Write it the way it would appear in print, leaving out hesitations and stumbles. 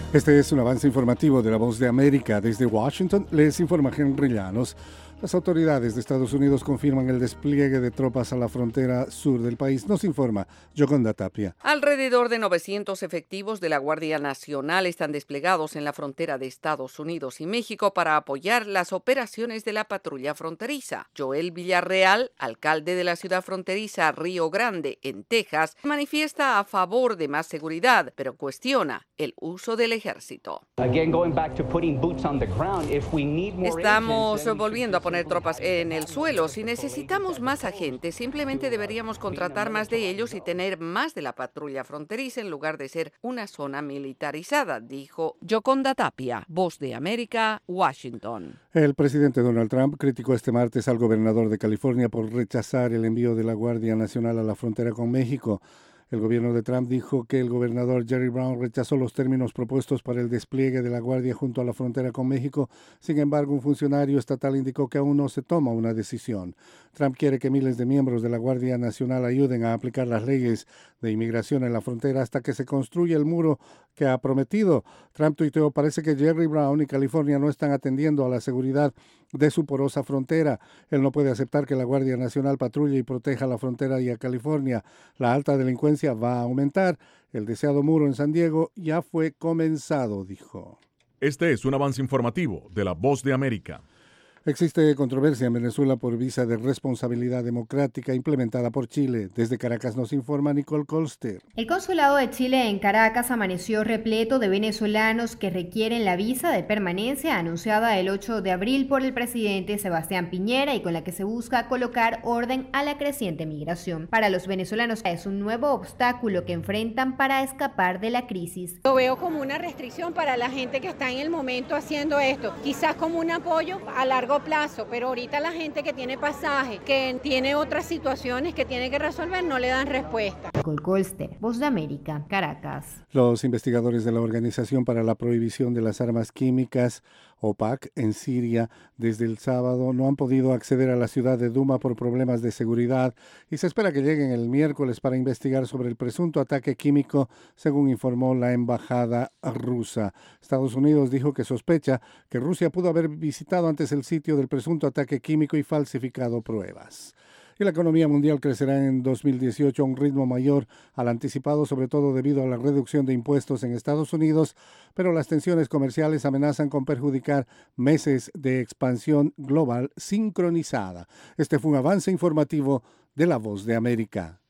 Este es un avance informativo de La Voz de América. Desde Washington les informa Henry Llanos. Las autoridades de Estados Unidos confirman el despliegue de tropas a la frontera sur del país. Nos informa Yoconda Tapia. Alrededor de 900 efectivos de la Guardia Nacional están desplegados en la frontera de Estados Unidos y México para apoyar las operaciones de la patrulla fronteriza. Joel Villarreal, alcalde de la ciudad fronteriza Río Grande, en Texas, manifiesta a favor de más seguridad, pero cuestiona el uso del ejército. Estamos volviendo a poner tropas en el suelo. Si necesitamos más agentes, simplemente deberíamos contratar más de ellos y tener más de la patrulla fronteriza en lugar de ser una zona militarizada, dijo Yoconda Tapia, Voz de América, Washington. El presidente Donald Trump criticó este martes al gobernador de California por rechazar el envío de la Guardia Nacional a la frontera con México. El gobierno de Trump dijo que el gobernador Jerry Brown rechazó los términos propuestos para el despliegue de la Guardia junto a la frontera con México. Sin embargo, un funcionario estatal indicó que aún no se toma una decisión. Trump quiere que miles de miembros de la Guardia Nacional ayuden a aplicar las leyes de inmigración en la frontera hasta que se construya el muro que ha prometido. Trump tuiteó: parece que Jerry Brown y California no están atendiendo a la seguridad de su porosa frontera. Él no puede aceptar que la Guardia Nacional patrulle y proteja la frontera y a California. La alta delincuencia va a aumentar. El deseado muro en San Diego ya fue comenzado, dijo. Este es un avance informativo de La Voz de América. Existe controversia en Venezuela por visa de responsabilidad democrática implementada por Chile. Desde Caracas nos informa Nicole Colster. El consulado de Chile en Caracas amaneció repleto de venezolanos que requieren la visa de permanencia anunciada el 8 de abril por el presidente Sebastián Piñera y con la que se busca colocar orden a la creciente migración. Para los venezolanos es un nuevo obstáculo que enfrentan para escapar de la crisis. Lo veo como una restricción para la gente que está en el momento haciendo esto, quizás como un apoyo a largo plazo, pero ahorita la gente que tiene pasaje, que tiene otras situaciones que tiene que resolver, no le dan respuesta. Nicole Colster, Voz de América, Caracas. Los investigadores de la Organización para la Prohibición de las Armas Químicas, OPAC, en Siria, desde el sábado no han podido acceder a la ciudad de Duma por problemas de seguridad y se espera que lleguen el miércoles para investigar sobre el presunto ataque químico, según informó la embajada rusa. Estados Unidos dijo que sospecha que Rusia pudo haber visitado antes el sitio del presunto ataque químico y falsificado pruebas. Y la economía mundial crecerá en 2018 a un ritmo mayor al anticipado, sobre todo debido a la reducción de impuestos en Estados Unidos, pero las tensiones comerciales amenazan con perjudicar meses de expansión global sincronizada. Este fue un avance informativo de La Voz de América.